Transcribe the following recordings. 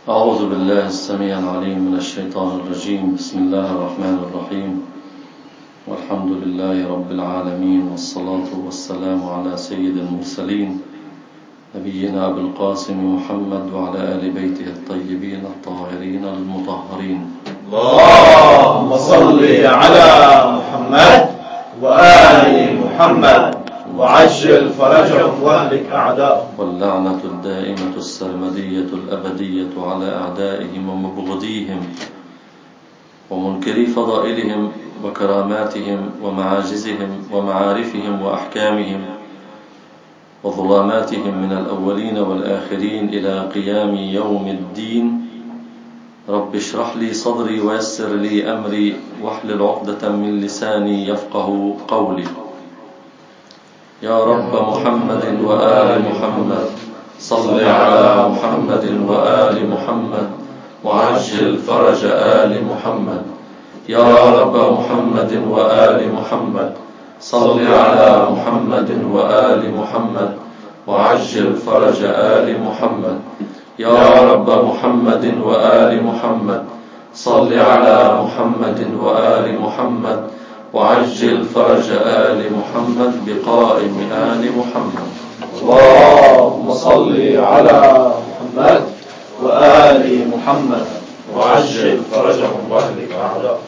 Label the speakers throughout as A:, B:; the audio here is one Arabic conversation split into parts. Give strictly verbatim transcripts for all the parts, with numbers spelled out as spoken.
A: أعوذ بالله السميع العليم من الشيطان الرجيم. بسم الله الرحمن الرحيم، والحمد لله رب العالمين، والصلاة والسلام على سيد المرسلين نبينا أبي القاسم محمد وعلى آل بيته الطيبين الطاهرين المطهرين.
B: اللهم صل على محمد وآل محمد وعجل فرجهم واهلك أعداءهم.
A: واللعنة الدائمة السرمدية الأبدية على أعدائهم ومبغضيهم ومنكري فضائلهم وكراماتهم ومعاجزهم ومعارفهم وأحكامهم وظلاماتهم من الأولين والآخرين إلى قيام يوم الدين. رب اشرح لي صدري ويسر لي أمري واحلل عقدة من لساني يفقه قولي. يا رب محمد وآل محمد صل على محمد وآل محمد وعجل فرج آل محمد. يا رب محمد وآل محمد صل على محمد وآل محمد وعجل فرج آل محمد. يا رب محمد وآل محمد صل على محمد وآل محمد وعجل فرج آل محمد بقائم آل محمد.
B: اللهم صل على محمد وآل محمد وعجل فرجهم واهلك أعداءهم.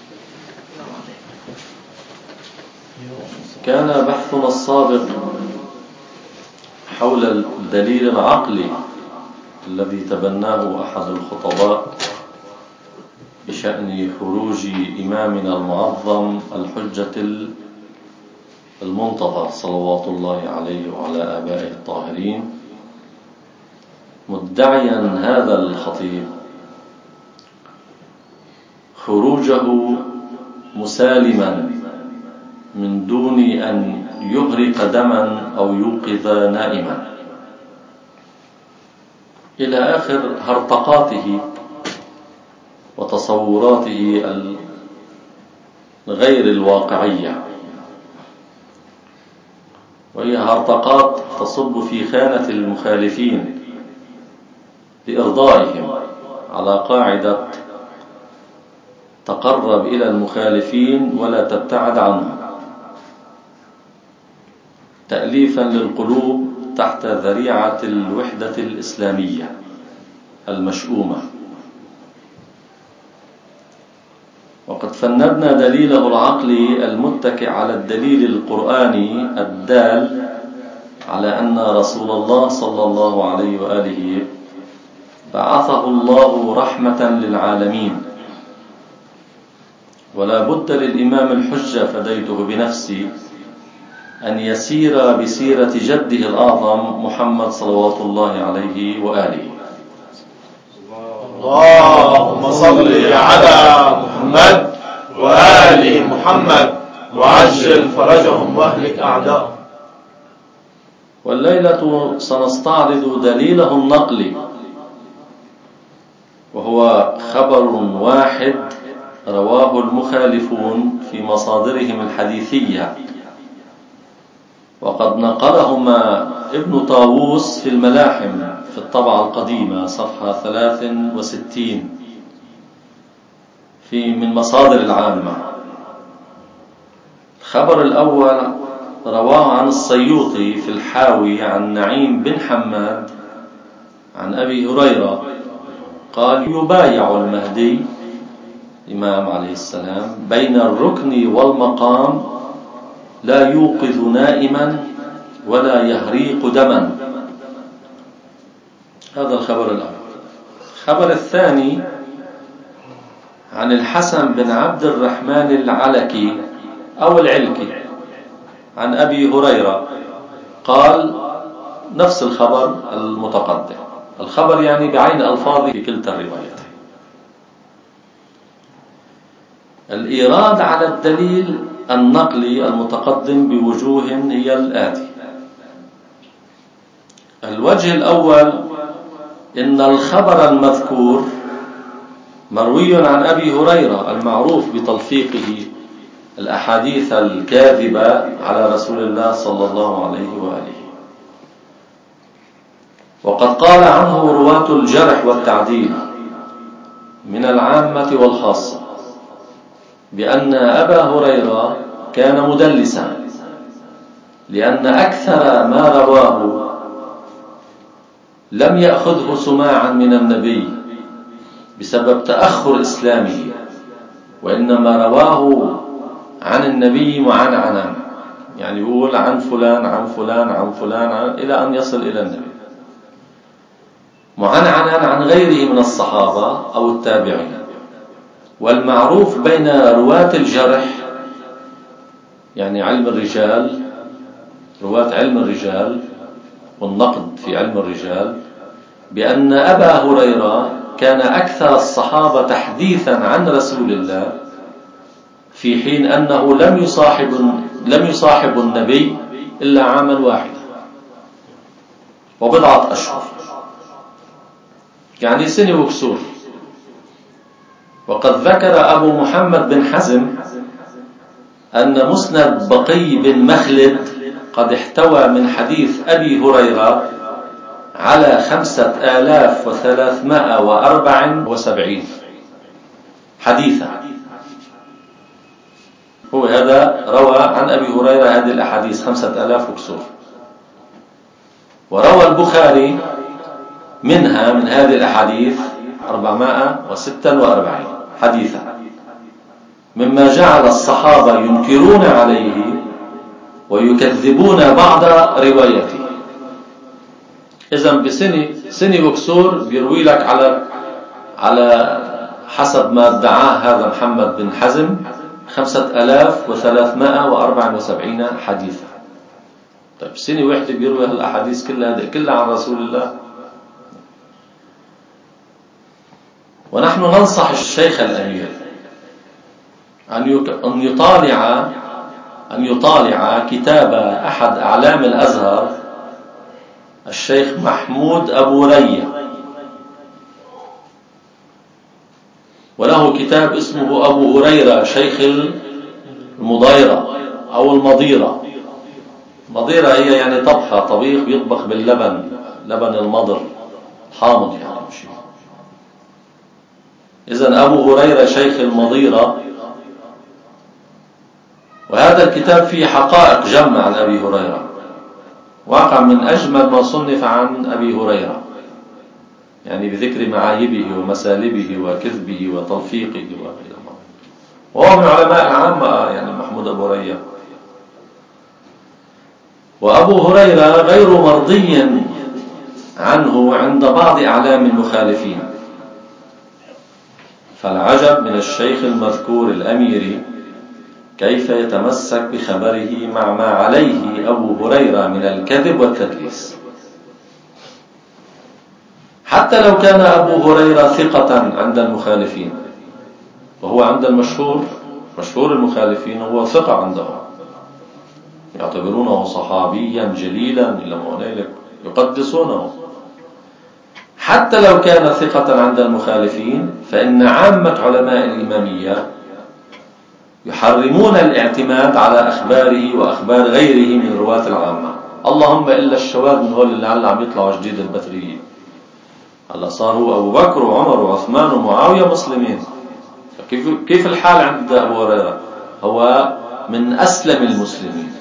A: كان بحثنا السابق حول الدليل العقلي الذي تبناه أحد الخطباء بشأن خروج إمامنا المعظم الحجة المنتظر صلوات الله عليه وعلى آبائه الطاهرين، مدعيا هذا الخطيب خروجه مسالما من دون أن يغرق دما أو يوقظ نائما، إلى آخر هرطقاته وتصوراته غير الواقعية، وهي هرطقات تصب في خانة المخالفين لإرضائهم على قاعدة تقرب إلى المخالفين ولا تبتعد عنهم، تأليفا للقلوب تحت ذريعة الوحدة الإسلامية المشؤومة. وقد فندنا دليله العقلي المتكئ على الدليل القرآني الدال على أن رسول الله صلى الله عليه وآله بعثه الله رحمة للعالمين، ولا بد للإمام الحجة فديته بنفسي أن يسير بسيرة جده الأعظم محمد صلوات الله عليه وآله.
B: اللهم صل على محمد وآل محمد وعجل فرجهم واهلك أعداءهم.
A: والليلة سنستعرض دليله النقلي، وهو خبر واحد رواه المخالفون في مصادرهم الحديثية، وقد نقلهما ابن طاووس في الملاحم في الطبعة القديمة صفحة ثلاث وستين في من مصادر العامة. الخبر الأول رواه عن السيوطي في الحاوي عن نعيم بن حماد عن أبي هريرة قال: يبايع المهدي الإمام عليه السلام بين الركن والمقام، لا يوقظ نائما ولا يهريق دما. هذا الخبر الأول. الخبر الثاني عن الحسن بن عبد الرحمن العلكي أو العلكي عن أبي هريرة قال نفس الخبر المتقدم، الخبر يعني بعين ألفاظه في كلتا الروايتين. الإيراد على الدليل النقلي المتقدم بوجوه هي الآتي: الوجه الأول إن الخبر المذكور مروي عن أبي هريرة المعروف بتلفيقه الأحاديث الكاذبة على رسول الله صلى الله عليه وآله، وقد قال عنه رواة الجرح والتعديل من العامة والخاصة بأن أبا هريرة كان مدلسا، لأن أكثر ما رواه لم يأخذه سماعا من النبي بسبب تأخر إسلامه، وإنما رواه عن النبي معنعنا، يعني يقول عن فلان عن فلان عن فلان عن إلى أن يصل إلى النبي معنعنا عن غيره من الصحابة أو التابعين. والمعروف بين رواة الجرح، يعني علم الرجال، رواة علم الرجال والنقد في علم الرجال، بأن أبا هريرة كان أكثر الصحابة تحديثا عن رسول الله، في حين أنه لم يصاحب لم يصاحب النبي إلا عاما واحدا وبضعة أشهر، يعني سنة وكسور. وقد ذكر أبو محمد بن حزم أن مسند بقي بن مخلد قد احتوى من حديث أبي هريرة على خمسة آلاف وثلاثمائة وأربع وسبعين حديثا. هو هذا روى عن أبي هريرة هذه الأحاديث خمسة آلاف وكسور، وروى البخاري منها من هذه الأحاديث أربعمائة وستة وأربعين حديثا، مما جعل الصحابة ينكرون عليه ويكذبون بعض روايته. إذن بسنة سنة وكسور بيروي لك على على حسب ما ادعاه هذا محمد بن حزم خمسة آلاف وثلاثمائة وأربع وسبعين حديثا. طيب سنة واحدة بيروي هالأحاديث كلها كلها عن رسول الله. ونحن ننصح الشيخ الأمير أن يطالع أن يطالع كتاب أحد أعلام الأزهر الشيخ محمود أبو رية، وله كتاب اسمه أبو هريرة شيخ المضيرة أو المضيرة. مضيرة هي يعني طبخة، طبيخ بيطبخ باللبن، لبن المضر حامض يعني مشي. إذن أبو هريرة شيخ المضيرة. وهذا الكتاب فيه حقائق جمع عن أبي هريرة، واقع من أجمل ما صنف عن أبي هريرة، يعني بذكر معايبه ومسالبه وكذبه وتلفيقه وغيره. وهو من علماء العامة يعني محمود أبو هريرة. وأبو هريرة غير مرضي عنه عند بعض أعلام المخالفين، فالعجب من الشيخ المذكور الأميري كيف يتمسك بخبره مع ما عليه أبو هريرة من الكذب والتدليس، حتى لو كان أبو هريرة ثقة عند المخالفين، وهو عند المشهور مشهور المخالفين هو ثقة عندهم، يعتبرونه صحابيا جليلا إلى ما هنالك، يقدسونه. حتى لو كان ثقة عند المخالفين فإن عامة علماء الإمامية يحرمون الاعتماد على أخباره وأخبار غيره من رواة العامة، اللهم إلا الشواذ من هول اللي هلا عم يطلعوا جديد البتريين. هلا صاروا أبو بكر وعمر وعثمان ومعاوية مسلمين. كيف كيف الحال عند أبو هريرة؟ هو من أسلم المسلمين.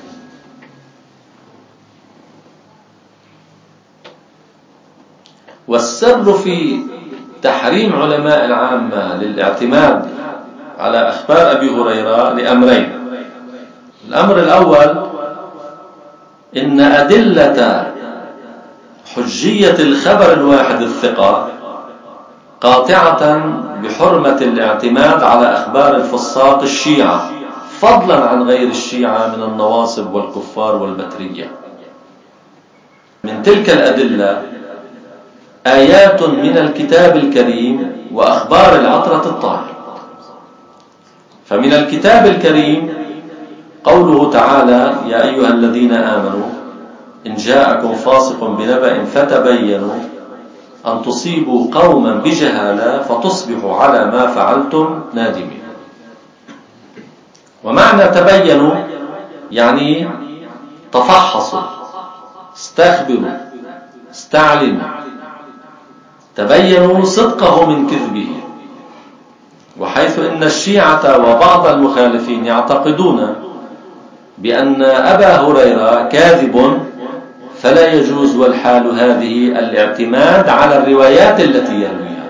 A: والسر في تحريم علماء العامة للاعتماد على أخبار أبي هريرة لأمرين. الأمر الأول إن أدلة حجية الخبر الواحد الثقة قاطعة بحرمة الاعتماد على أخبار الفساق الشيعة، فضلا عن غير الشيعة من النواصب والكفار والبترية. من تلك الأدلة آيات من الكتاب الكريم وأخبار العطرة الطاهرة. فمن الكتاب الكريم قوله تعالى: يا أيها الذين آمنوا إن جاءكم فاسق بنبأ فتبينوا أن تصيبوا قوما بجهالة فتصبحوا على ما فعلتم نادمين. ومعنى تبينوا يعني تفحصوا، استخبروا، استعلموا تبينوا صدقه من كذبه. وحيث إن الشيعة وبعض المخالفين يعتقدون بأن أبا هريرة كاذب، فلا يجوز والحال هذه الاعتماد على الروايات التي يرويها،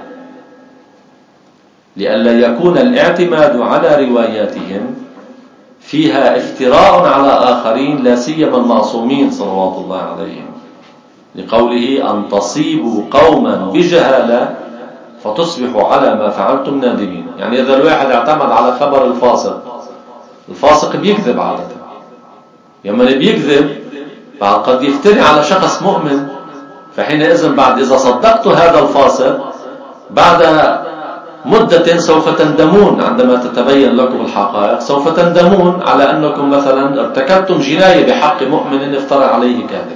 A: لئلا يكون الاعتماد على رواياتهم فيها افتراء على آخرين لا سيما المعصومين صلوات الله عليهم، لقوله أن تصيبوا قوما بجهالة فتصبحوا على ما فعلتم نادمين. يعني إذا الواحد اعتمد على خبر الفاسق، الفاسق بيكذب عادة، يوم بيكذب بعد قد يفتري على شخص مؤمن، فحينئذ بعد إذا صدقت هذا الفاسق بعد مدة سوف تندمون عندما تتبين لكم الحقائق، سوف تندمون على أنكم مثلا ارتكبتم جناية بحق مؤمن افترى عليه كاذب.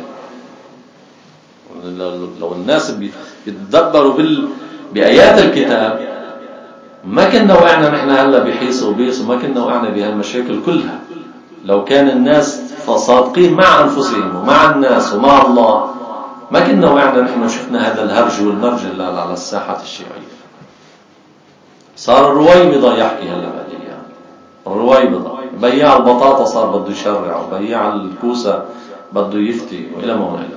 A: لو الناس بيتدبروا بال... بآيات الكتاب ما كنا وقعنا نحن هلا بحيث وبيس، وما كنا وقعنا بهالمشاكل كلها. لو كان الناس صادقين مع أنفسهم ومع الناس ومع الله ما كنا وقعنا نحن وشفنا هذا الهرج والمرج اللي على الساحة الشيعية. صار الرويبضة يحكي هلا بعدين، الرويبضة بياع البطاطا صار بده يشرع، وبياع الكوسة بده يفتي، وإلى ما هنا.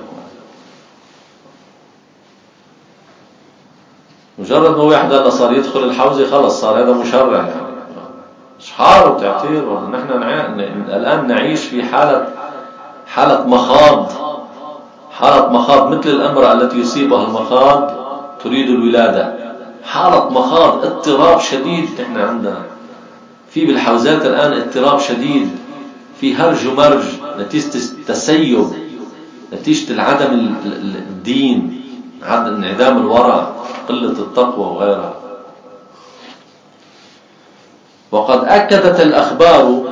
A: مجرد ما واحد هلا صار يدخل الحوزة خلص صار هذا مشرع، يعني شحار وتعتير. ونحن الآن نعيش في حالة حالة مخاض، حالة مخاض مثل الأمرأة التي يصيبها المخاض تريد الولادة، حالة مخاض، اضطراب شديد. نحن عندنا في بالحوزات الآن اضطراب شديد، في هرج ومرج نتيجة التسيب، نتيجة العدم الدين، عدم انعدام الورع، قلة التقوى وغيرها. وقد أكدت الأخبار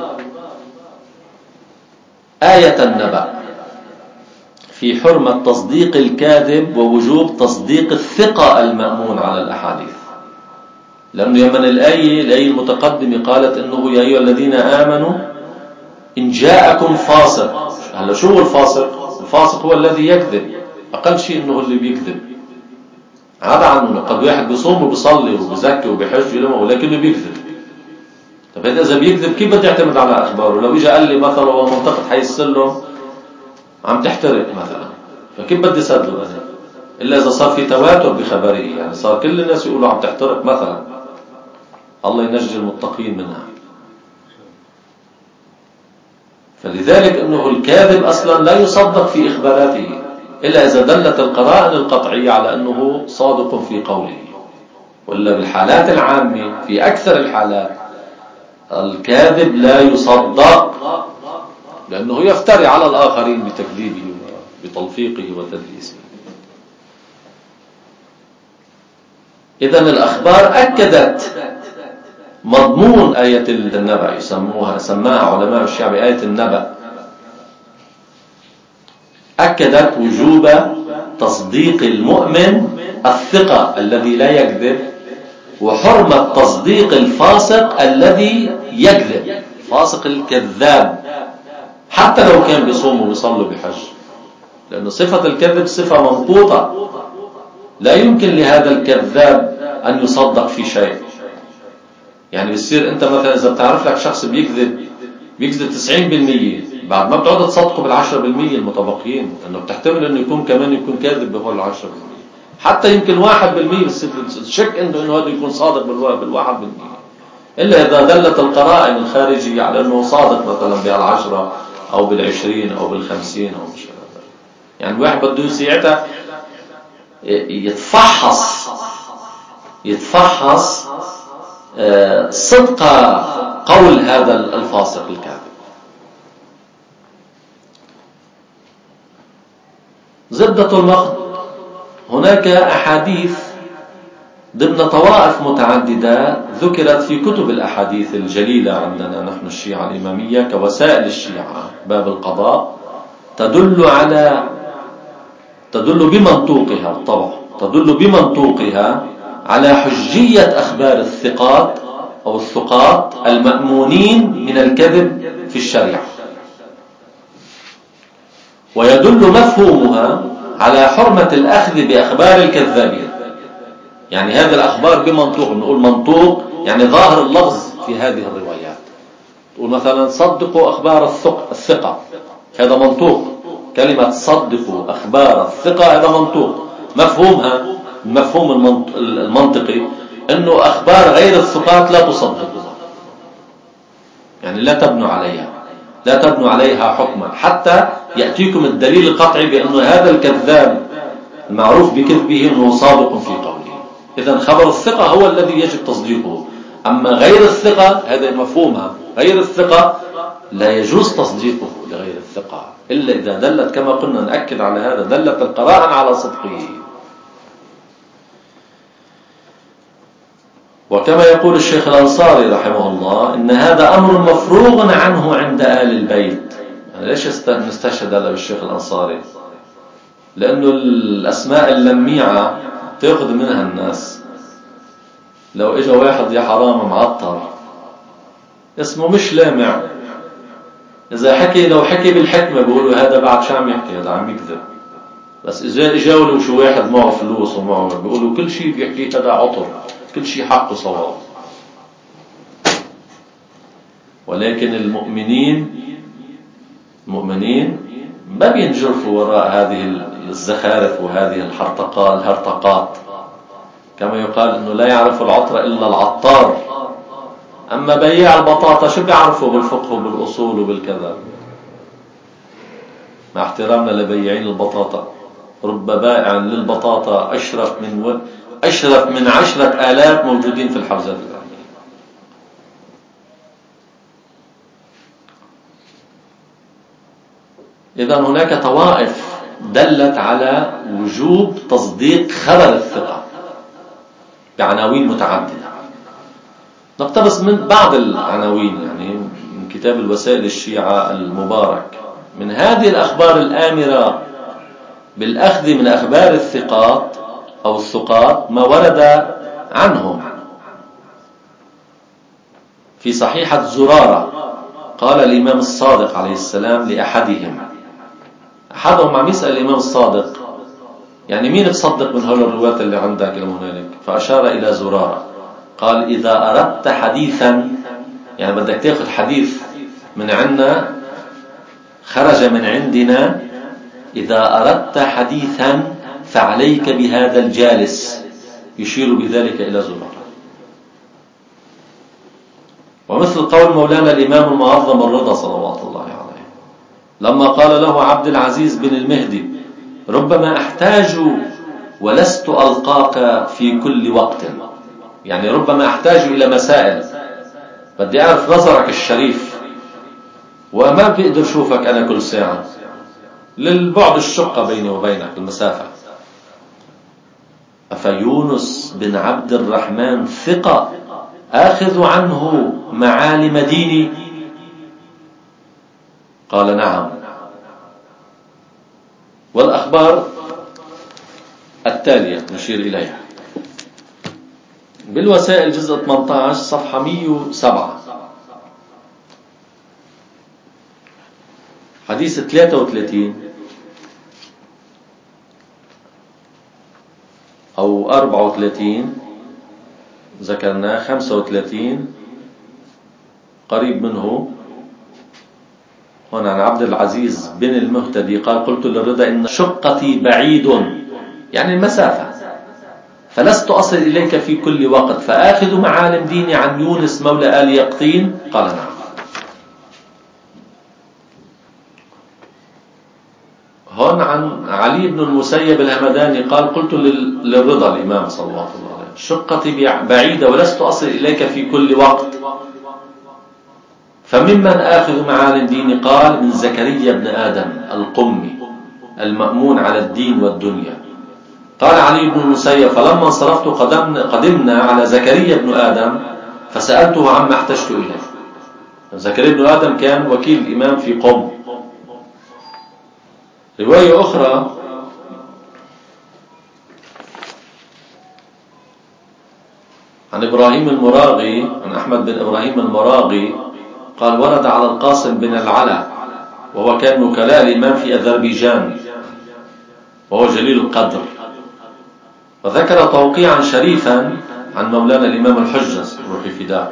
A: آية النبأ في حرمة تصديق الكاذب ووجوب تصديق الثقة المأمون على الأحاديث. لأنه يمن الآية الآية المتقدمة قالت إنه يا أيها الذين آمنوا إن جاءكم فاسق. هلا شو هو الفاسق؟ الفاسق هو الذي يكذب، أقل شيء إنه اللي بيكذب. هذا عنه قد واحد بيصوم وبيصلي وبيزكي وبيحج ولكنه بيكذب. طب إذا بيكذب كيف بدي أعتمد على أخباره؟ لو إجا قال لي مثلا هو منطقة حي السلم عم تحترق مثلا، فكيف بدي صدقه أنا؟ إلا إذا صار في تواتر بخبره، يعني صار كل الناس يقولوا عم تحترق مثلا، الله ينجي المتقين منها. فلذلك أنه الكاذب أصلا لا يصدق في إخباراته إلا إذا دلت القرائن القطعية على أنه صادق في قوله. ولا بالحالات العامة في أكثر الحالات الكاذب لا يصدق، لأنه يفتري على الآخرين بتكذيبه بتلفيقه وتدليسه. إذن الأخبار أكدت مضمون آية النبأ، يسموها سماها علماء الشيعة بآية النبأ. أكدت وجوب تصديق المؤمن الثقة الذي لا يكذب، وحرمة تصديق الفاسق الذي يكذب، فاسق الكذاب، حتى لو كان بيصوم وبيصلي وبيحج، لأن صفة الكذب صفة منقوطة، لا يمكن لهذا الكذاب أن يصدق في شيء. يعني بيصير أنت مثلا إذا بتعرف لك شخص بيكذب بيكذب تسعين بالمية، بعد ما بتقعد تصدقه بالعشرة بالمية المتبقيين، لأنه بتحتمل أنه يكون كمان يكون كاذب بهول العشرة بالمية، حتى يمكن واحد بالمية بتصير تشك أنه إنه هذا يكون صادق بالواحد بالمية، إلا إذا دلت القرائن الخارجية على أنه صادق مثلا بالعشرة أو بالعشرين أو بالخمسين أو مش هذا. يعني الواحد بده ساعتها يتفحص يتفحص صدق قول هذا الفاسق الكاذب. زبدة المخض، هناك أحاديث ضمن طوائف متعددة ذكرت في كتب الأحاديث الجليلة عندنا نحن الشيعة الإمامية كوسائل الشيعة باب القضاء، تدل على تدل بمنطوقها طبعا تدل بمنطوقها على حجية أخبار الثقات أو الثقات المأمونين من الكذب في الشريعة، ويدل مفهومها على حرمة الأخذ بأخبار الكذابين. يعني هذه الأخبار بمنطوق، نقول منطوق يعني ظاهر اللفظ في هذه الروايات. تقول مثلا صدقوا أخبار الثقة، هذا منطوق. كلمة صدقوا أخبار الثقة هذا منطوق. مفهومها المفهوم المنطقي أنه أخبار غير الثقات لا تصدقوا، يعني لا تبنوا عليها، لا تبنوا عليها حكما حتى يأتيكم الدليل القطعي بأنه هذا الكذاب المعروف بكذبه أنه صادق في قوله. إذن خبر الثقة هو الذي يجب تصديقه. أما غير الثقة هذا مفهومها، غير الثقة لا يجوز تصديقه لغير الثقة إلا إذا دلت، كما قلنا نأكد على هذا، دلت القرائن على صدقه. وكما يقول الشيخ الأنصاري رحمه الله إن هذا أمر مفروغ عنه عند آل البيت. يعني ليش نستشهد هذا بالشيخ الأنصاري؟ لأنه الأسماء اللميعة تأخذ منها الناس. لو إجا واحد يا حرام معطر اسمه مش لامع، إذا حكي لو حكي بالحكمة بيقولوا هذا بعد شو عم يحكي، هذا عم يكذب. بس إذا إجاولوا شو واحد معه فلوس ومعه بيقولوا كل شيء بيحكي هذا عطر، كل شيء حقه صواب. ولكن المؤمنين المؤمنين ما بينجرفوا وراء هذه الزخارف وهذه الحرطقات الهرطقات. كما يقال انه لا يعرف العطر الا العطار. اما بياع البطاطا شو بيعرفوا بالفقه وبالاصول وبالكذا؟ مع احترامنا لبياعين البطاطا، رب بائع للبطاطا اشرف من و... اشرف من عشرة آلاف موجودين في الحوزات العلمية. إذن هناك طوائف دلت على وجوب تصديق خبر الثقة بعناوين متعددة. نقتبس من بعض العناوين يعني من كتاب الوسائل الشيعة المبارك. من هذه الأخبار الآمرة بالأخذ من أخبار الثقات أو الثقات ما ورد عنهم في صحيحة زرارة. قال الإمام الصادق عليه السلام لأحدهم، أحدهم عم يسأل الإمام الصادق يعني مين بصدق من هؤلاء الرواة اللي عندك هنالك؟ فأشار إلى زرارة. قال إذا أردت حديثا، يعني بدك تأخذ حديث من عندنا خرج من عندنا، إذا أردت حديثا فعليك بهذا الجالس، يشير بذلك إلى زرارة. ومثل قول مولانا الإمام المعظم الرضا صلوات الله عليه لما قال له عبد العزيز بن المهدي ربما أحتاج ولست ألقاك في كل وقت، يعني ربما أحتاج إلى مسائل، بدي أعرف نظرك الشريف وما بقدر شوفك أنا كل ساعة للبعد الشقة بيني وبينك المسافة. أفيونس بن عبد الرحمن ثقة آخذ عنه معالم ديني؟ قال نعم. والأخبار التالية نشير إليها بالوسائل جزء ثمانية عشر صفحة مئة وسبعة حديث ثلاثة وثلاثين أو أربعة وثلاثين ذكرناه، خمسة وثلاثين قريب منه هون عن عبد العزيز بن المهتدي قال قلت للرضا إن شقتي بعيد، يعني المسافة، فلست أصل إليك في كل وقت فآخذ معالم ديني عن يونس مولى آل يقطين؟ قال نعم. هون عن علي بن المسيب الهمداني قال قلت للرضا الإمام صلى الله عليه وسلم شقتي بعيدة ولست أصل إليك في كل وقت فممن آخذ معالم ديني؟ قال من زكريا بن آدم القمي المأمون على الدين والدنيا. قال علي بن المسيب فلما انصرفت قدمنا, قدمنا على زكريا بن آدم فسألته عما احتجت إليه. زكريا بن آدم كان وكيل الإمام في قم. رواية أخرى عن إبراهيم المراغي عن أحمد بن إبراهيم المراغي قال ورد على القاسم بن العلا وهو كان وكلاء الإمام في أذربيجان وهو جليل القدر. وذكر توقيعا شريفا عن مولانا الإمام الحجة روحي فداه،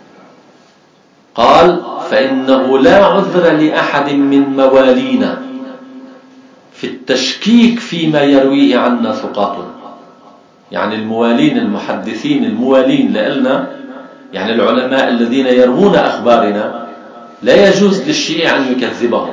A: قال: فإنه لا عذر لأحد من موالينا في التشكيك فيما يرويه عنا ثقاتنا. يعني الموالين المحدثين الموالين لنا، يعني العلماء الذين يروون أخبارنا، لا يجوز للشيعي أن يكذبهم.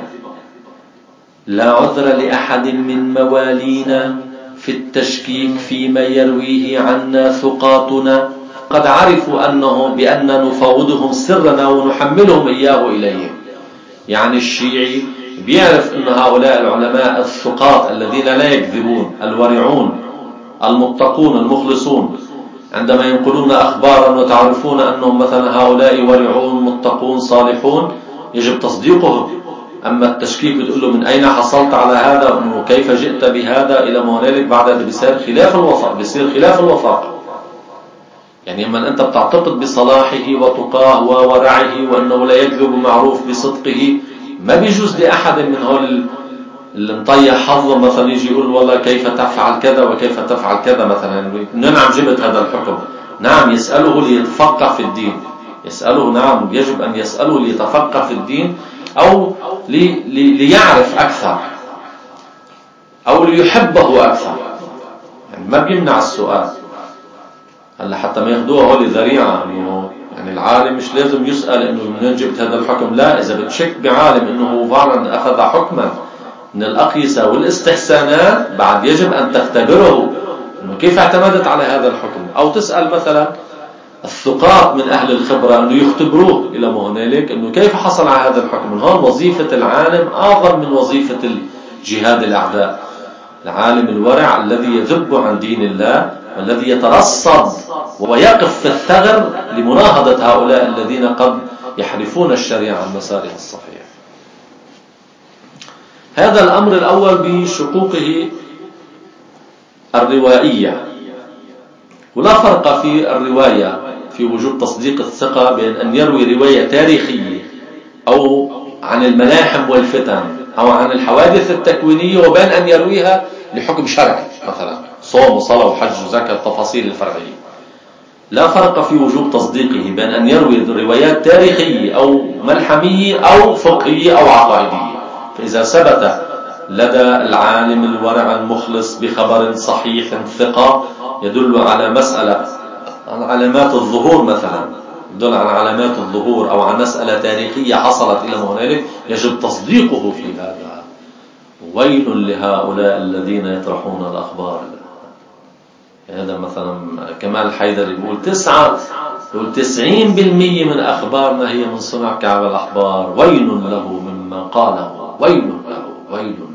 A: لا عذر لأحد من موالينا في التشكيك فيما يرويه عنا ثقاتنا، قد عرفوا أنه بأن نفاوضهم سرنا ونحملهم إياه إليهم. يعني الشيعي بيعرف أن هؤلاء العلماء الثقات الذين لا يكذبون، الورعون المتقون المخلصون، عندما ينقلون أخبارا وتعرفون أنهم مثلا هؤلاء ورعون متقون صالحون، يجب تصديقهم. أما التشكيك بتقول له من أين حصلت على هذا، وأنه كيف جئت بهذا إلى مهنالك، بعد ذلك بيصير خلاف الوثاق، بيصير خلاف الوثاق. يعني أما أنت بتعتقد بصلاحه وتقاه وورعه وأنه لا يكذب معروف بصدقه، ما بيجوز لأحد من هؤلاء اللي مطيح حظه مثلا يجي يقول والله كيف تفعل كذا وكيف تفعل كذا مثلا. نعم جبت هذا الحكم، نعم يسأله ليتفقه في الدين، يسأله نعم يجب أن يسأله ليتفقه في الدين، أو لي لي ليعرف أكثر، أو ليحبه أكثر. يعني ما بيمنع السؤال. هلا حتى ما ياخدوها هو ذريعة إنه يعني العالم مش لازم يسأل إنه من جبت هذا الحكم. لا، إذا بتشك بعالم إنه فعلا أخذ حكما من الأقيسة والاستحسانات، بعد يجب أن تختبره إنه كيف اعتمدت على هذا الحكم، أو تسأل مثلا الثقات من أهل الخبرة إنه يختبروه إلى ما هنالك إنه كيف حصل على هذا الحكم. من هون وظيفة العالم أعظم من وظيفة الجهاد الأعداء. العالم الورع الذي يذب عن دين الله، والذي يترصد ويقف في الثغر لمناهضة هؤلاء الذين قد يحرفون الشريعة عن مسارها الصحيح. هذا الأمر الأول بشقوقه الروائية. ولا فرق في الرواية في وجوب تصديق الثقة بين أن يروي رواية تاريخية أو عن الملاحم والفتن أو عن الحوادث التكوينية، وبين أن يرويها لحكم شرعي مثلا صوم وصلاة وحج وزكاة، التفاصيل الفرعية. لا فرق في وجوب تصديقه بين أن يروي روايات تاريخية أو ملحمية أو فقهية أو عقائدية. فإذا ثبت لدى العالم الورع المخلص بخبر صحيح ثقة يدل على مسألة عن علامات الظهور مثلا، يدل عن علامات الظهور أو عن مسألة تاريخية حصلت إلى هنالك، يجب تصديقه في هذا. ويل لهؤلاء الذين يطرحون الأخبار. هذا مثلا كمال حيدر يقول تسعة يقول تسعين بالمية من أخبارنا هي من صنع كعب الأحبار، ويل له مما قاله، ويل له ويل له.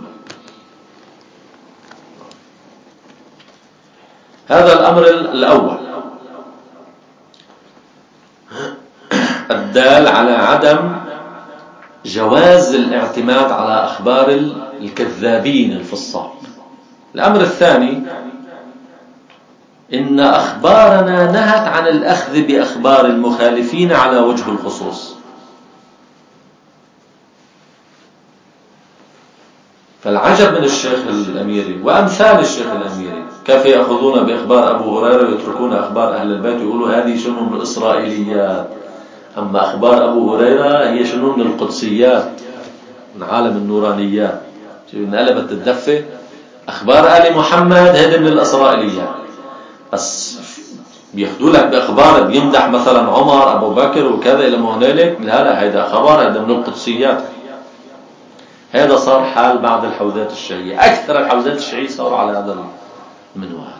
A: هذا الأمر الأول الدال على عدم جواز الاعتماد على أخبار الكذابين الفصاق. الأمر الثاني إن أخبارنا نهت عن الأخذ بأخبار المخالفين على وجه الخصوص. فالعجب من الشيخ الأميري وأمثال الشيخ الأميري كيف يأخذون بأخبار أبو هريرة ويتركون أخبار أهل البيت ويقولوا هذه شنو من الإسرائيليات، أما أخبار أبو هريرة هي شنو من القدسيات، من عالم النورانيات. انقلبت الدفة. أخبار آل محمد هذه من الإسرائيليات. بس بياخدوا لك بأخبار بيمدح مثلا عمر أبو بكر وكذا إلى ما هنالك، لا لا هذا خبر هذا من القدسيات. هذا صار حال بعض الحوزات الشيعية. أكثر الحوزات الشيعية صاروا على هذا المنوال.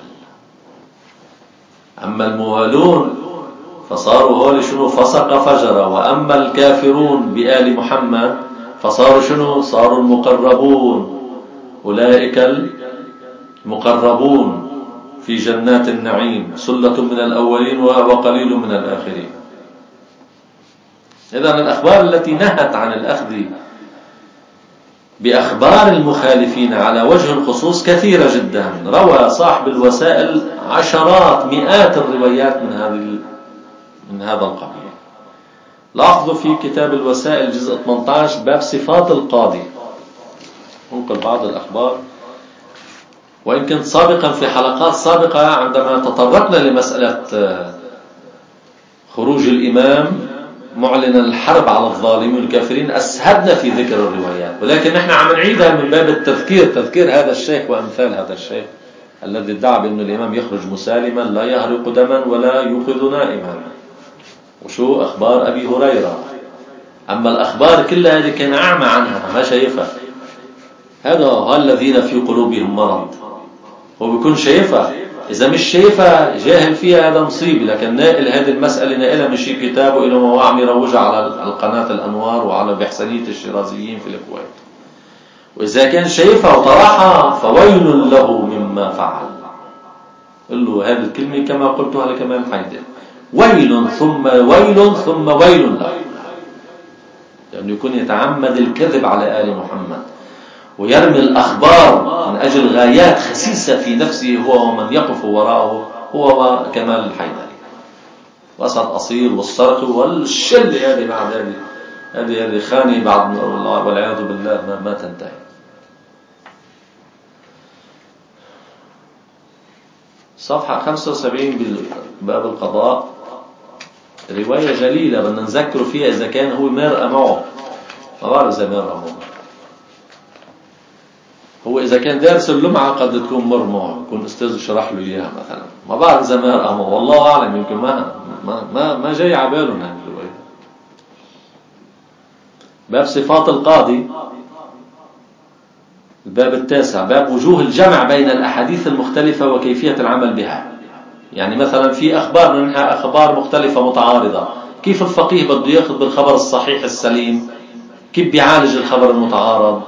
A: أما الموالون فصاروا هول شنو فسق فجر. وأما الكافرون بآل محمد فصاروا شنو صاروا المقربون. أولئك المقربون في جنات النعيم سلة من الأولين وقليل من الآخرين. إذن الأخبار التي نهت عن الأخذ بأخبار المخالفين على وجه الخصوص كثيرة جدا. روى صاحب الوسائل عشرات مئات الروايات من هذه من هذا القبيل. لاحظوا في كتاب الوسائل جزء ثمانية عشر باب صفات القاضي، انقل بعض الأخبار وإن كنت سابقا في حلقات سابقة عندما تطرقنا لمسألة خروج الإمام معلنا الحرب على الظالمين والكافرين أسهبنا في ذكر الروايات، ولكن نحن عم نعيدها من باب التذكير، تذكير هذا الشيخ وأمثال هذا الشيخ الذي ادعى بأن الإمام يخرج مسالما لا يهرق دما ولا يوقظ نائما. وشو أخبار أبي هريرة؟ أما الأخبار كلها هذه كان أعمى عنها ما شايفها. هذا الذين في قلوبهم مرض، هو بيكون شايفها، إذا مش شايفها جاهل فيها هذا مصيبة. لكن نائل هذه المسألة نائلها من شي كتاب وإنه هو عم يروجها على القناة الأنوار وعلى بحثانية الشيرازيين في الكويت. وإذا كان شايفها وطرحها فويل له مما فعل. قل له هذه الكلمة كما قلتها لكمان حيدر، ويل ثم ويل ثم ويل له، لأنه يعني يكون يتعمد الكذب على آل محمد ويرمي الأخبار من أجل غايات خسيسة في نفسه هو ومن يقف وراءه هو وكمال الحيدري وأسعد أصيل والسرق والشل. هذه بعد هذه هذه هذه خاني بعد والعياذ بالله ما, ما تنتهي. صفحة خمسة وسبعين بباب القضاء رواية جليلة بدنا نذكر فيها إذا كان هو مرأة معه، ما بعرف إذا مرأة معه، هو إذا كان دارس اللمعة قد تكون مر معه، يكون أستاذ شرح له إياها مثلا، ما بعرف إذا مرأة معه، والله أعلم، يمكن ما ما ما, ما جاي عبالنا. باب صفات القاضي، الباب التاسع، باب وجوه الجمع بين الأحاديث المختلفة وكيفية العمل بها. يعني مثلا في أخبار منها أخبار مختلفة متعارضة، كيف الفقيه بده يأخذ بالخبر الصحيح السليم، كيف بيعالج الخبر المتعارض.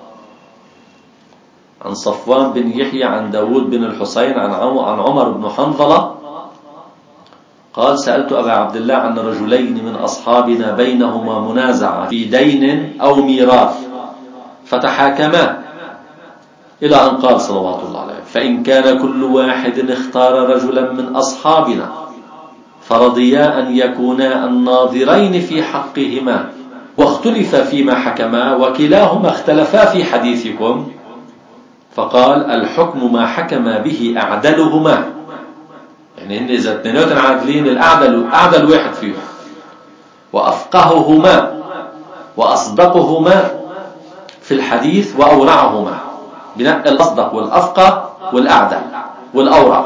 A: عن صفوان بن يحيى عن داود بن الحسين عن عن عمر بن حنظلة قال سألت أبا عبد الله عن رجلين من أصحابنا بينهما منازعة في دين أو ميراث فتحاكما إلى أن قال صلوات الله عليه فإن كان كل واحد اختار رجلا من أصحابنا فرضيا أن يكونا الناظرين في حقهما واختلف فيما حكما وكلاهما اختلفا في حديثكم، فقال الحكم ما حكم به أعدلهما. يعني إن إذا اثنين عادلين الأعدل أعدل واحد فيهم وأفقههما وأصدقهما في الحديث وأورعهما، بناء الأصدق والأفقه والأعدل والأورع.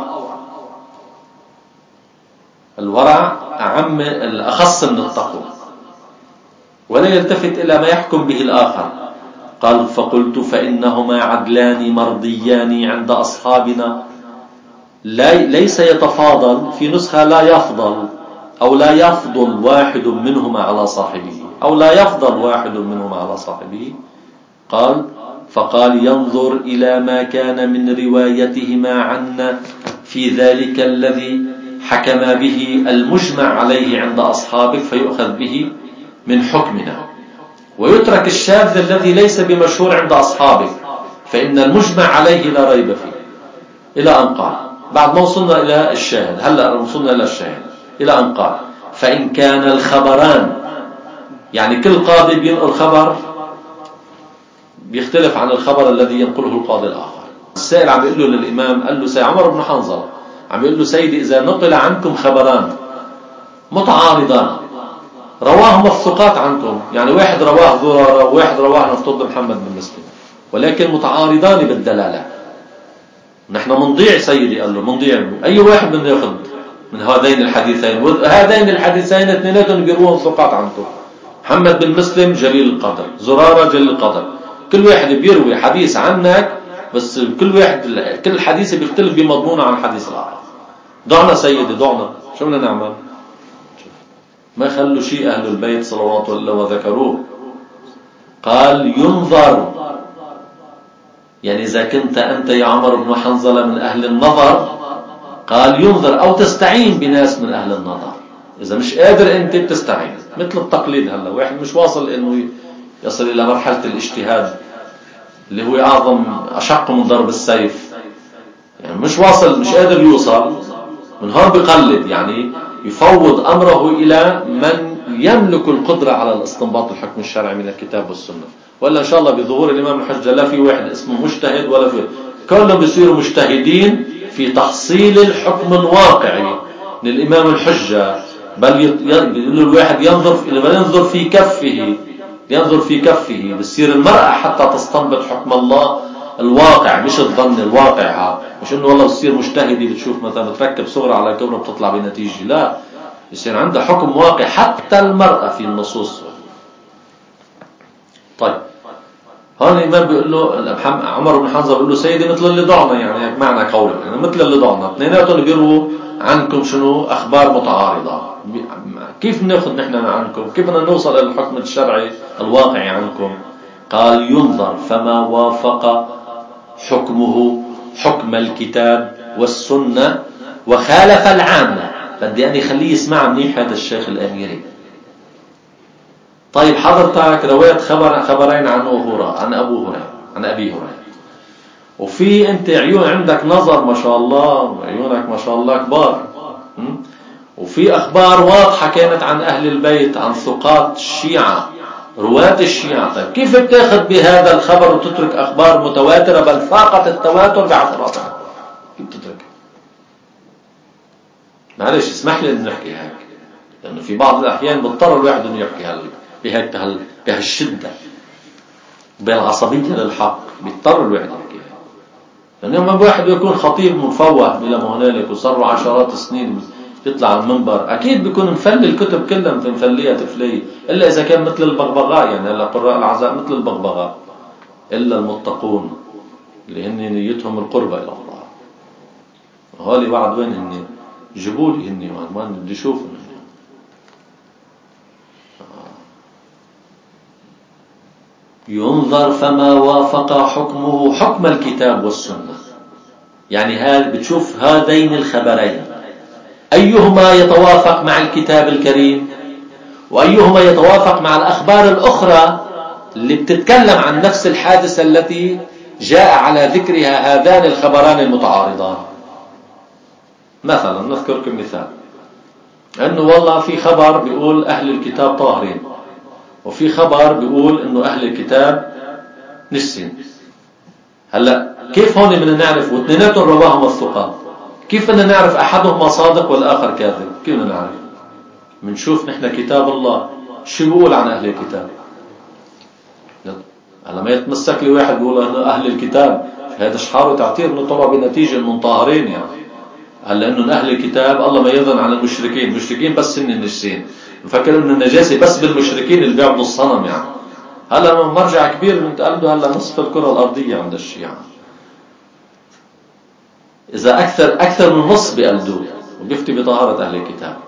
A: الورع أعم الأخص من التقوى ولا يلتفت إلى ما يحكم به الآخر. قال فقلت فإنهما عدلان مرضيان عند أصحابنا ليس يتفاضل، في نسخة لا يفضل أو لا يفضل واحد منهما على صاحبه أو لا يفضل واحد منهما على صاحبه. قال فقال ينظر إلى ما كان من روايتهما عنا في ذلك الذي حكم به المجمع عليه عند أصحابه فيؤخذ به من حكمنا ويترك الشاذ الذي ليس بمشهور عند أصحابه فإن المجمع عليه لا ريب فيه. إلى أن قال بعد ما وصلنا إلى الشاهد، هلأ وصلنا إلى الشاهد، إلى أن قال فإن كان الخبران، يعني كل قاضي بينقل خبر بيختلف عن الخبر الذي ينقله القاضي الآخر. السائل عم يقول له للإمام، قال له سي عمر بن حنظلة عم يقول له سيدي إذا نقل عنكم خبران متعارضان رواهما الثقات عنكم، يعني واحد رواه ذرارة وواحد رواه نفترض محمد بن مسلم، ولكن متعارضان بالدلالة، نحن منضيع سيدي. قال له منضيع، أي واحد بدنا ياخذ من هذين الحديثين؟ وهذين الحديثين اثنيناتهم بيروهم ثقات عنكم، محمد بن مسلم جليل القدر، زرارة جليل القدر، كل واحد بيروي حديث عنك بس كل واحد كل حديث بيختلف بمضمونه عن حديث الآخر. ضعنا سيدي ضعنا، شو بدنا نعمل؟ ما خلوا شيء أهل البيت صلوات الله وذكروه. قال ينظر، يعني إذا كنت أنت يا عمر بن حنظلة من أهل النظر قال ينظر أو تستعين بناس من أهل النظر. إذا مش قادر أنت بتستعين، مثل التقليد. هلا واحد مش واصل إنه يصل إلى مرحلة الاجتهاد اللي هو أعظم أشق من ضرب السيف، يعني مش واصل مش قادر يوصل، من هون بقلد، يعني يفوض أمره إلى من يملك القدرة على الاستنباط الحكم الشرعي من الكتاب والسنة. ولا إن شاء الله بظهور الإمام الحجة لا في واحد اسمه مجتهد ولا في كلهم بيصيروا مجتهدين في تحصيل الحكم الواقعي من الإمام الحجة. بل يقول الواحد ينظر بل ينظر في كفه ينظر في كفه بتصير المرأة حتى تستنبط حكم الله الواقع، مش الظن الواقع. مش انه والله بتصير مجتهدة بتشوف مثلا بتركب صغرى على كبرى بتطلع بنتيجة، لا، يصير عندها حكم واقع حتى المرأة في النصوص. طيب هون الإمام بيقول له عمر بن حنظل بيقول له سيدي مثل اللي ضعنا، يعني معنى قوله يعني مثل اللي ضعنا اثنيناتهم بيروا عنكم شنو أخبار متعارضة، كيف ناخذ نحن عنكم؟ كيف بدنا نوصل إلى الحكم الشرعي الواقعي عنكم؟ قال ينظر فما وافق حكمه حكم الكتاب والسنة وخالف العامة. بدي أني خليه يسمع منيح هذا الشيخ الأميري. طيب حضرتك رويت خبر خبرين عن هريرة عن أبو هريرة عن أبي هريرة، وفي أنت عيون عندك نظر ما شاء الله، عيونك ما شاء الله كبار، وفي أخبار واضحة كانت عن أهل البيت عن ثقات الشيعة رواة الشيعة. طيب كيف بتاخذ بهذا الخبر وتترك أخبار متواترة بل فاقت التواتر بعشراتها؟ كيف تترك؟ معلش اسمح لي أن نحكي هيك، لأنه في بعض الأحيان بضطر الواحد أنه يحكي هال بهيك بهال بهالشدة بالعصبية للحق، بيضطر الواحد يحكي هيك. لأنه ما واحد يكون خطيب مفوه بلا ما هنالك وصار له عشرات السنين يطلع على المنبر، أكيد بيكون مفلي الكتب كلها مفلية تفلية، إلا إذا كان مثل البغبغاء، يعني هلا قراء العزاء مثل البغبغاء، إلا المتقون اللي هن نيتهم القربة إلى الله. هولي بعد وين هن؟ جيبوا لي هن وين بدي أشوفهم. ينظر فما وافق حكمه حكم الكتاب والسنة، يعني هذا بتشوف هذين الخبرين أيهما يتوافق مع الكتاب الكريم وأيهما يتوافق مع الأخبار الأخرى اللي بتتكلم عن نفس الحادثة التي جاء على ذكرها هذان الخبران المتعارضان. مثلا نذكركم مثال، أنه والله في خبر بيقول أهل الكتاب طاهرين، وفي خبر بيقول أنه أهل الكتاب نجسين. هلأ كيف هون بدنا نعرف واثنيناتهم رواهم الثقات؟ كيف بدنا نعرف أحدهما صادق والآخر كاذب؟ كيف بدنا نعرف؟ بنشوف نحن كتاب الله شو بيقول عن أهل الكتاب. هلا ما يتمسك لي واحد بيقول أنه أهل الكتاب هذا شحار وتعطير انه طلع بنتيجة انه طاهرين، يعني هلا انه أهل الكتاب الله ما يظن على المشركين، المشركين بس هن النجسين، مفكر انه النجاسة بس بالمشركين اللي بيعبدوا الصنم. يعني هلا مرجع كبير من تقلده هلا نصف الكرة الأرضية عند الشيعة، إذا أكثر أكثر من نص بيقلدوه وبيفتي بطهارة أهل الكتاب.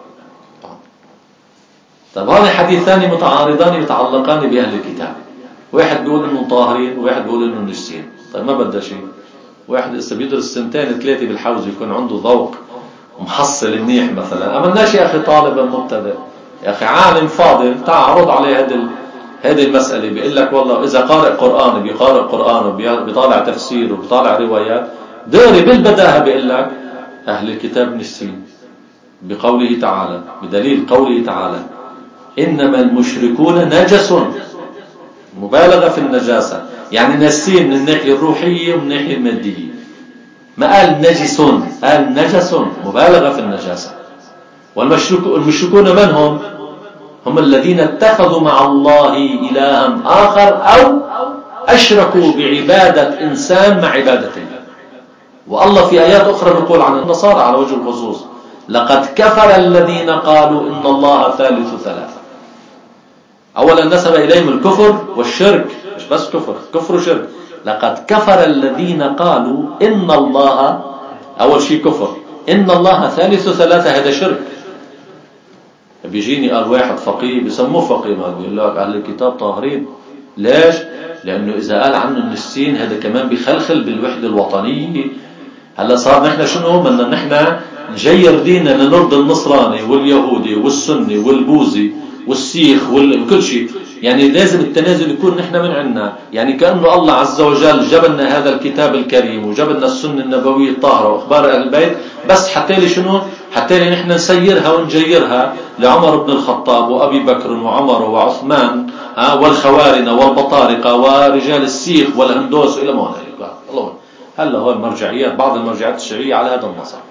A: طب هذا حديثان متعارضان يتعلقان بأهل الكتاب، واحد بيقول إنه طاهرين وواحد بيقول إنه نجسين. طيب ما بدأ شيء، واحد إذا بيدرس سنتين ثلاثة بالحوز يكون عنده ذوق محصل منيح مثلا. أمناش يا أخي طالب مبتدئ، يا أخي عالم فاضل تعال عرض عليه هذه هذه المسألة، بيقول لك والله إذا قارئ قرآن بيقارئ قرآن وبيطالع تفسير وبيطالع روايات داري بالبداهة بيقول لك أهل الكتاب نجسين بقوله تعالى، بدليل قوله تعالى إنما المشركون نجس، مبالغة في النجاسة، يعني نجسين من الناحية الروحية ومن الناحية المادية. ما قال نجس، قال نجس، مبالغة في النجاسة. والمشركون من هم؟ هم الذين اتخذوا مع الله إلها آخر أو أشركوا بعبادة إنسان مع عبادة الله. والله في آيات أخرى يقول عن النصارى على وجه الخصوص لقد كفر الذين قالوا إن الله ثالث ثلاثة. أولا نسب إليهم الكفر والشرك، مش بس كفر، كفر وشرك. لقد كفر الذين قالوا إن الله، أول شيء كفر، إن الله ثالث ثلاثة، هذا شرك. بيجيني قال واحد فقيه بيسموه فقيه ما بيقول لك أهل الكتاب طاهرين. ليش؟ لأنه إذا قال عنه النجسين هذا كمان بيخلخل بالوحدة الوطنية. هلا صار نحن شنو بدنا نحن نجير ديننا لنرضي النصراني واليهودي والسني والبوذي والسيخ وكل شيء، يعني لازم التنازل يكون نحن من عنا. يعني كأنه الله عز وجل جبلنا هذا الكتاب الكريم وجبلنا السنة النبوية الطاهرة وأخبار أهل البيت بس حتى لي شنو؟ حتى لي نحن نسيرها ونجيرها لعمر بن الخطاب وأبي بكر وعمر وعثمان والخوارنة والبطارقة ورجال السيخ والهندوس إلى ما هنالك. الله هلا هو المرجعيات، بعض المرجعيات الشيعية على هذا النسق،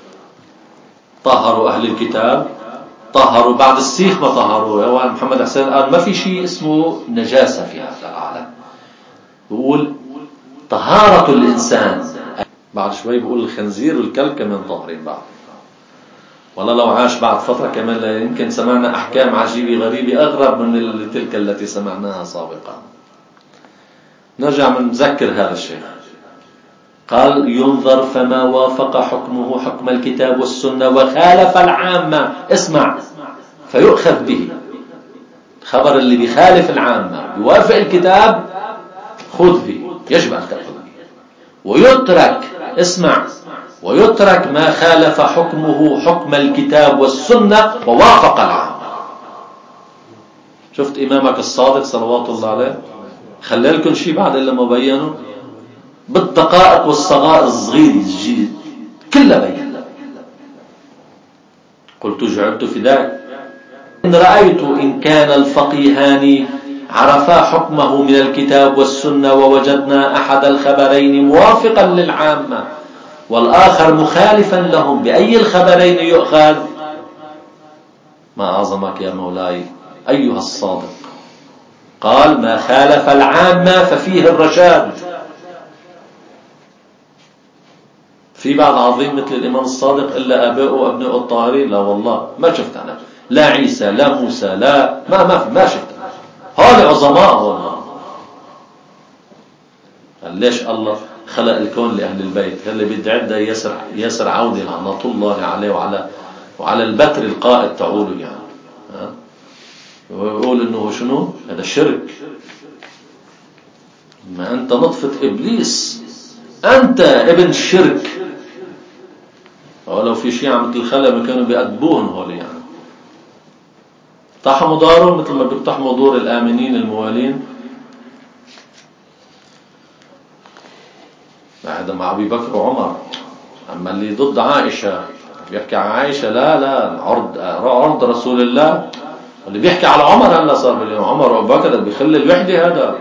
A: طهروا أهل الكتاب، طهروا بعد السيخ ما طهروا. هو محمد حسين قال ما في شيء اسمه نجاسة في هذا العالم، بقول طهارة الإنسان. بعد شوي بقول الخنزير والكلب كمان طاهرين بعد، والله لو عاش بعد فترة كمان يمكن سمعنا أحكام عجيبة غريبة أغرب من تلك التي سمعناها سابقا. نرجع من نذكر هذا الشيء. قال ينظر فما وافق حكمه حكم الكتاب والسنة وخالف العامة، اسمع، فيؤخذ به. خبر اللي بيخالف العامة بيوافق الكتاب خذ به، يجب أن تأخذ به. ويترك، اسمع، ويترك ما خالف حكمه حكم الكتاب والسنة ووافق العامة. شفت إمامك الصادق صلوات الله عليه خلي لكم شيء بعد إلا ما بينوا بالدقائق والصغائر الصغير الجيد كلها بين. قلت جعلت في ذلك إن رأيت إن كان الفقيهان عرفا حكمه من الكتاب والسنة ووجدنا أحد الخبرين موافقا للعامة والآخر مخالفا لهم، بأي الخبرين يؤخذ؟ ما أعظمك يا مولاي أيها الصادق. قال ما خالف العامة ففيه الرشاد. في بعض عظيم مثل الإمام الصادق إلا أباؤه وأبناء الطاهرين؟ لا والله ما شفت أنا، لا عيسى لا موسى لا ما ما ما شفت. هؤلاء عظماء والله. ليش الله خلق الكون لأهل البيت؟ اللي بيدعي ياسر ياسر عودي لعنة الله عليه وعلى وعلى البتر القائد تعوله يعني، ها ويقول إنه شنو هذا الشرك. ما أنت نطفة إبليس، أنت ابن الشرك. ولو في شيعة مثل الخلة كانوا بيأدبوهم هولي يعني، اقتحموا دارهم مثل ما بيقتحموا دور الآمنين الموالين. هذا مع أبي بكر وعمر. أما اللي ضد عائشة بيحكي عن عائشة لا لا عرض عرض رسول الله. واللي بيحكي على عمر هلا صار باليوم عمر وأبو بكر بيخلي الوحدة. هذا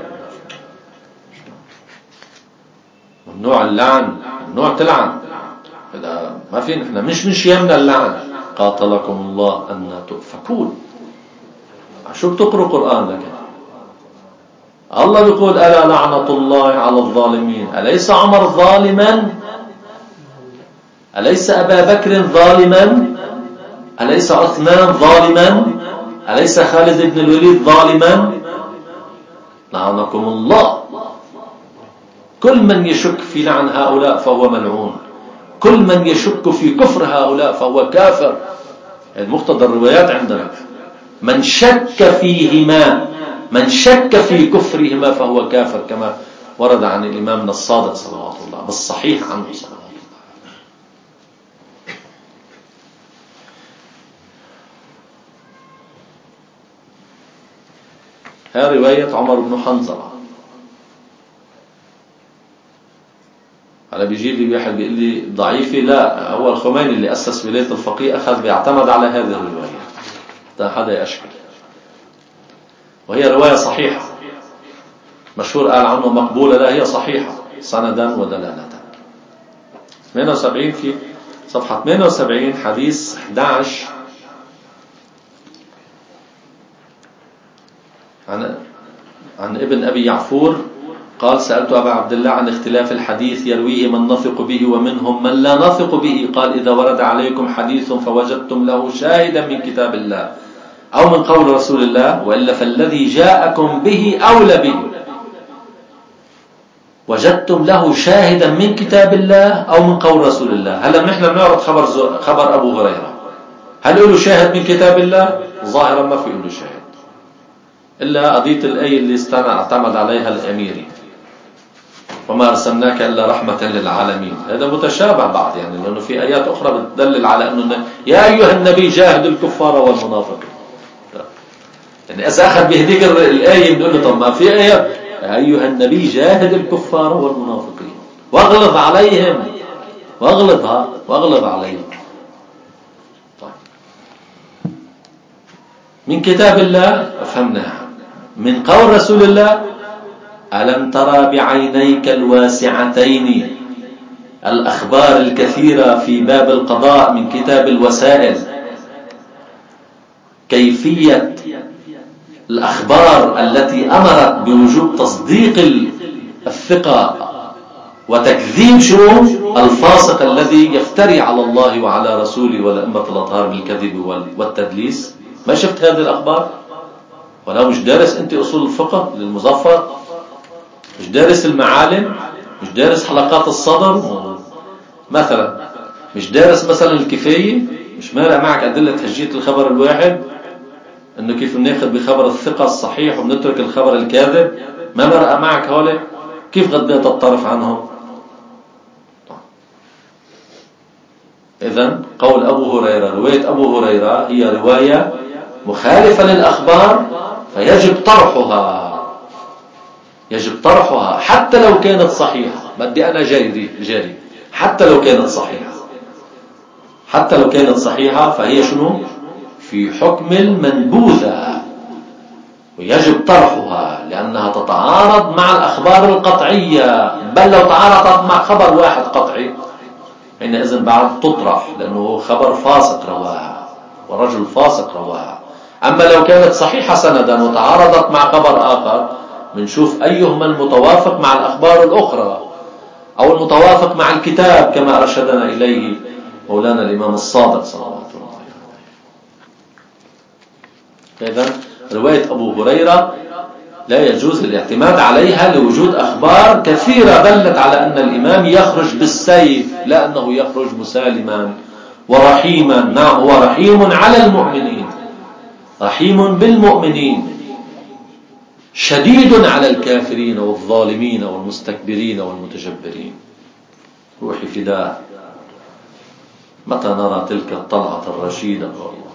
A: ممنوع اللعن، ممنوع تلعن. هذا ما في، نحن مش من شيمنا اللعن. قاتلكم الله أن تؤفكون. شو بتقرأ قرآن لك؟ الله بيقول ألا لعنة الله على الظالمين. أليس عمر ظالما؟ أليس أبا بكر ظالما؟ أليس عثمان ظالما؟ أليس خالد بن الوليد ظالما؟ لعنكم الله. كل من يشك في لعن هؤلاء فهو ملعون، كل من يشك في كفر هؤلاء فهو كافر. مقتضى الروايات عندنا من شك فيهما، من شك في كفرهما فهو كافر، كما ورد عن الإمام الصادق صلوات الله بالصحيح عنه صلوات الله. هذه رواية عمر بن حنظلة. أنا بيجي لي واحد بيقول لي ضعيفة، لا، هو الخميني اللي أسس ولاية الفقيه أخذ بيعتمد على هذه الرواية، ده حدا يشكل. وهي رواية صحيحة، مشهور قال عنه مقبولة، لا هي صحيحة سندا ودلالة. ثمانية وسبعين في صفحة ثمانية وسبعين حديث أحد عشر عن عن ابن أبي يعفور قال سألت أبا عبد الله عن اختلاف الحديث يرويه من نثق به ومنهم من لا نثق به. قال إذا ورد عليكم حديث فوجدتم له شاهدا من كتاب الله أو من قول رسول الله وإلا فالذي جاءكم به أولى به. وجدتم له شاهدا من كتاب الله أو من قول رسول الله. هلا نحن بنعرض خبر خبر أبو هريرة، هل له شاهد من كتاب الله؟ ظاهرا ما في له شاهد إلا قضية الآية اللي استنى اعتمد عليها الأميري وما أرسلناك إلا رحمة للعالمين. هذا متشابه بعض يعني، لأنه في آيات أخرى بتدلل على أنه يا أيها النبي جاهد الكفار والمنافقين. يعني إذا أخذ بهديك الآية بنقول له طب ما في آية يا أيها النبي جاهد الكفار والمنافقين واغلظ عليهم، واغلظها واغلظ عليهم. طيب من كتاب الله فهمناها، من قول رسول الله ألم ترى بعينيك الواسعتين الأخبار الكثيرة في باب القضاء من كتاب الوسائل، كيفية الأخبار التي أمرت بوجوب تصديق الثقة وتكذيب شو الفاسق الذي يفتري على الله وعلى رسوله والأئمة الأطهار بالكذب والتدليس. ما شفت هذه الأخبار؟ ولا مش دارس أنت أصول الفقه للمظفر؟ مش دارس المعالم؟ مش دارس حلقات الصدر مثلا؟ مش دارس مثلا الكفاية؟ مش مارق معك أدلة حجية الخبر الواحد، أنه كيف بناخذ بخبر الثقة الصحيح وبنترك الخبر الكاذب؟ ما مرق معك هولي؟ كيف غديت الطرف عنهم؟ إذن قول أبو هريرة، رواية أبو هريرة هي رواية مخالفة للأخبار، فيجب طرحها، يجب طرحها حتى لو كانت صحيحة. بدي أنا جاري جاري حتى لو كانت صحيحة، حتى لو كانت صحيحة فهي شنو؟ في حكم المنبوذة، ويجب طرحها لأنها تتعارض مع الأخبار القطعية، بل لو تعارضت مع خبر واحد قطعي حينئذ بعد تطرح، لأنه خبر فاسق رواها ورجل فاسق رواها. أما لو كانت صحيحة سندا وتعارضت مع خبر آخر، بنشوف أيهما المتوافق مع الأخبار الأخرى أو المتوافق مع الكتاب كما أرشدنا إليه مولانا الإمام الصادق صلى الله عليه وسلم. إذن رواية أبو هريرة لا يجوز الاعتماد عليها لوجود أخبار كثيرة دلت على أن الإمام يخرج بالسيف، لا أنه يخرج مسالما ورحيما. نعم، هو رحيم على المؤمنين، رحيم بالمؤمنين، شديد على الكافرين والظالمين والمستكبرين والمتجبرين. روحي فداه، متى نرى تلك الطلعة الرشيدة؟ والله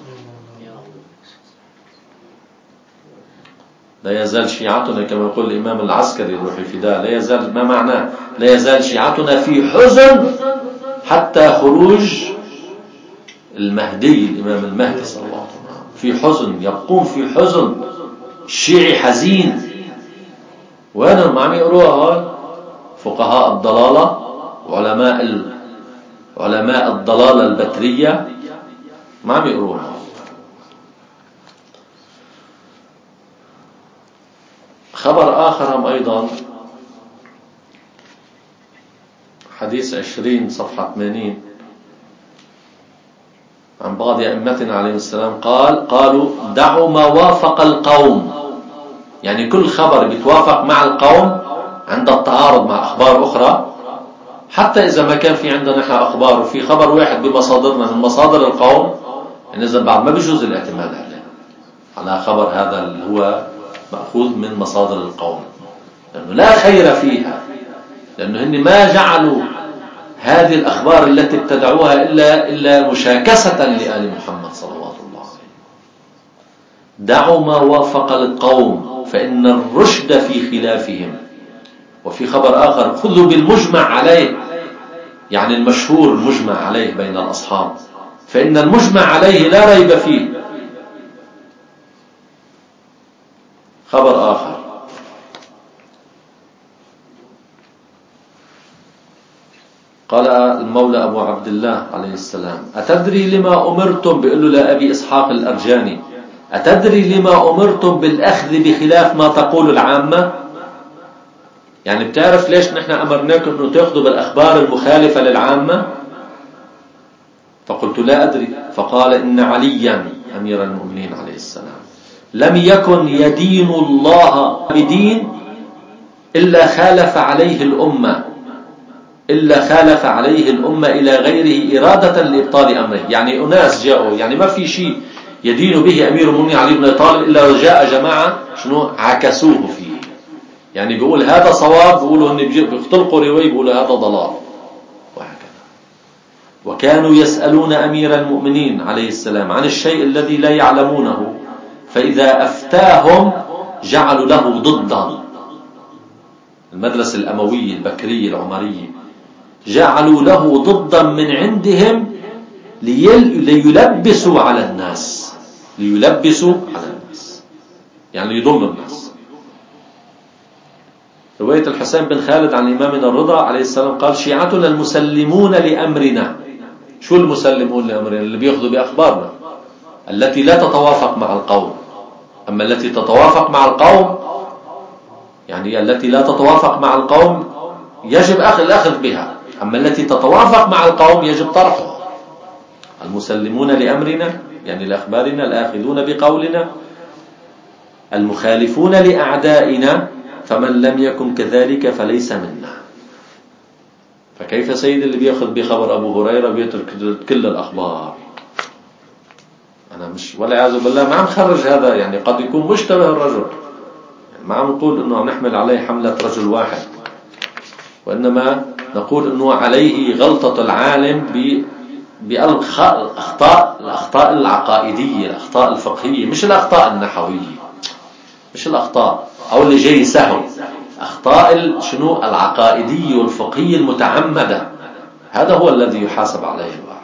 A: لا يزال شيعتنا كما يقول الإمام العسكري روحي فداه، لا يزال، ما معناه لا يزال شيعتنا في حزن حتى خروج المهدي، الإمام المهدي صلى الله عليه وسلم، في حزن، يبقون في حزن، الشيعي حزين. وين ما عم يقروها فقهاء الضلالة وعلماء ال... علماء الضلالة البترية ما عم يقروها. خبر آخر هم أيضا حديث عشرين صفحة ثمانين عن بعض أئمتنا عليه السلام قال قالوا دعوا ما وافق القوم، يعني كل خبر بيتوافق مع القوم عند التعارض مع أخبار أخرى، حتى إذا ما كان في عندنا نحن أخبار وفي خبر واحد بمصادرنا من مصادر القوم، يعني إذا بعد ما بيجوز الاعتماد عليه على خبر هذا اللي هو مأخوذ من مصادر القوم، لأنه لا خير فيها، لأنه هن ما جعلوا هذه الأخبار التي ابتدعوها إلا, إلا مشاكسة لآل محمد صلى الله عليه وسلم. دعوا ما وافق القوم فإن الرشد في خلافهم. وفي خبر آخر خذوا بالمجمع عليه، يعني المشهور المجمع عليه بين الأصحاب، فإن المجمع عليه لا ريب فيه. خبر آخر قال المولى أبو عبد الله عليه السلام أتدري لما أمرتم، بيقول له لأبي إسحاق الأرجاني أتدري لما أمرتم بالأخذ بخلاف ما تقول العامة؟ يعني بتعرف ليش نحن أمرناكم أنه تأخذوا بالأخبار المخالفة للعامة؟ فقلت لا أدري. فقال إن عليا أمير المؤمنين عليه السلام لم يكن يدين الله بدين إلا خالف عليه الأمة إلا خالف عليه الأمة إلى غيره إرادة لإبطال أمره. يعني أناس جاءوا، يعني ما في شيء يدين به أمير المؤمنين علي بن أبي طالب إلا جاء جماعة شنو عكسوه فيه. يعني بيقول هذا صواب، بيقولوا هن بيختلقوا رواية بيقولوا هذا ضلال، وهكذا. وكانوا يسألون أمير المؤمنين عليه السلام عن الشيء الذي لا يعلمونه، فإذا أفتاهم جعلوا له ضدا. المدرسة الأموية البكرية العمرية جعلوا له ضدا من عندهم ليلبسوا على الناس، ليلبسوا على الناس يعني يضل الناس. رواية الحسين بن خالد عن إمامنا الرضا عليه السلام قال شيعتنا المسلمون لأمرنا. شو المسلمون لأمرنا؟ اللي بيأخذوا بأخبارنا التي لا تتوافق مع القوم. أما التي تتوافق مع القوم يعني التي لا تتوافق مع القوم يجب أخذ الأخذ بها، أما التي تتوافق مع القوم يجب طرحها. المسلمون لأمرنا يعني لأخبارنا، الآخذون بقولنا، المخالفون لأعدائنا، فمن لم يكن كذلك فليس منا. فكيف سيد اللي بيأخذ بخبر أبو هريرة بيترك كل الأخبار؟ أنا مش ولا أعوذ بالله ما عم خرج هذا، يعني قد يكون مشتبه الرجل، ما عم نقول إنه عم نحمل عليه حملة رجل واحد، وإنما نقول إنه عليه غلطة العالم ب بالأخطاء الأخطاء العقائدية، الأخطاء الفقهية، مش الأخطاء النحوية، مش الأخطاء أو اللي جاي سهل، أخطاء شنو العقائدية والفقهية المتعمدة. هذا هو الذي يحاسب عليه الواحد.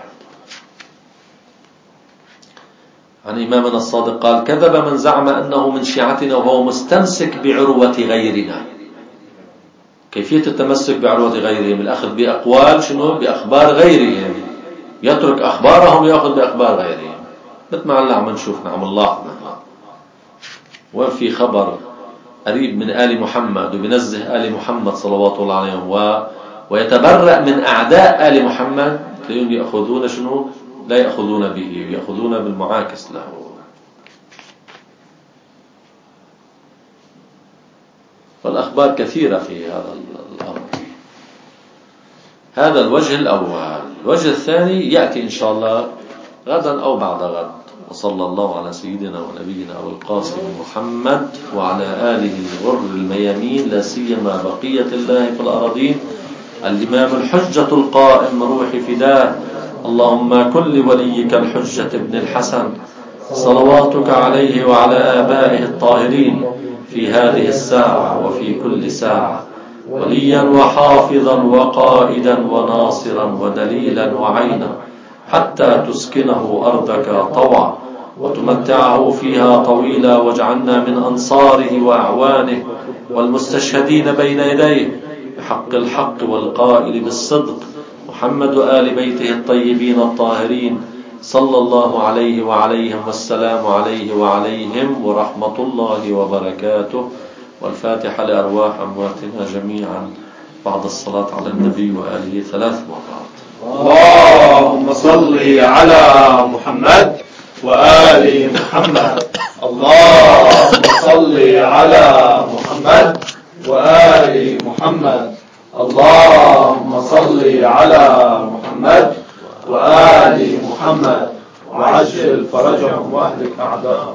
A: عن إمامنا الصادق قال كذب من زعم أنه من شيعتنا وهو مستمسك بعروة غيرنا. كيفية التمسك بعروة غيرهم؟ الأخذ بأقوال شنو بأخبار غيرهم، يترك أخبارهم ويأخذ بأخبار غيرهم، مثل ما عم نشوف نعم الله. وفي خبر قريب من آل محمد وبنزه آل محمد صلوات الله عليهم و... ويتبرأ من أعداء آل محمد، تلاقيهم يأخذون شنو لا يأخذون به، يأخذون بالمعاكس له. والأخبار كثيرة في هذا الأمر. هذا الوجه الأول. الوجه الثاني يأتي إن شاء الله غدا أو بعد غد. وصلى الله على سيدنا ونبينا أبو القاسم محمد وعلى آله الغر الميامين، لا سيما بقية الله في الأراضين، الإمام الحجة القائم روحي فداه. اللهم كن لوليك الحجة ابن الحسن صلواتك عليه وعلى آبائه الطاهرين في هذه الساعة وفي كل ساعة وليا وحافظا وقائدا وناصرا ودليلا وعينا، حتى تسكنه أرضك طوعا وتمتعه فيها طويلا، واجعلنا من أنصاره وأعوانه والمستشهدين بين يديه بحق الحق والقائل بالصدق، محمد وآل بيته الطيبين الطاهرين صلى الله عليه وعليهم، والسلام عليه وعليهم ورحمة الله وبركاته. والفاتحة لأرواح أمواتنا جميعا بعد الصلاة على النبي وآله ثلاث مرات.
B: اللهم صل على محمد وآل محمد. اللهم صل على محمد وآل محمد. اللهم صل على محمد وآل محمد وعجل فرجهم واهلك أعداءهم.